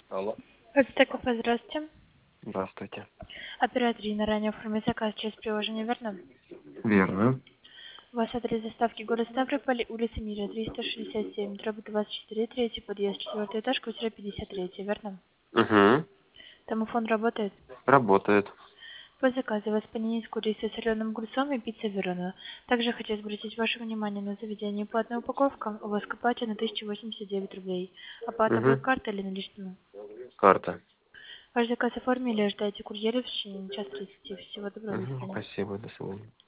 Алло. Так, здравствуйте. Здравствуйте. Оператор Инна ранее оформил заказ через приложение, верно? Верно. У вас адрес доставки город Ставрополь, улица Мира, 367, дробь 24, третий подъезд, 4 этаж, квартира 53, верно? Угу. Домофон работает. Работает. По заказу вас панини с курицей, соленым огурцом и пицца Верона. Также хочу обратить ваше внимание на заведение платная упаковка. У вас к оплате на 1089 рублей. Оплата будет Угу. картой или наличными? Карта. Ваш заказ оформили, ожидайте курьера в течение часа 30. Всего доброго, до Угу. свидания. Спасибо, до свидания.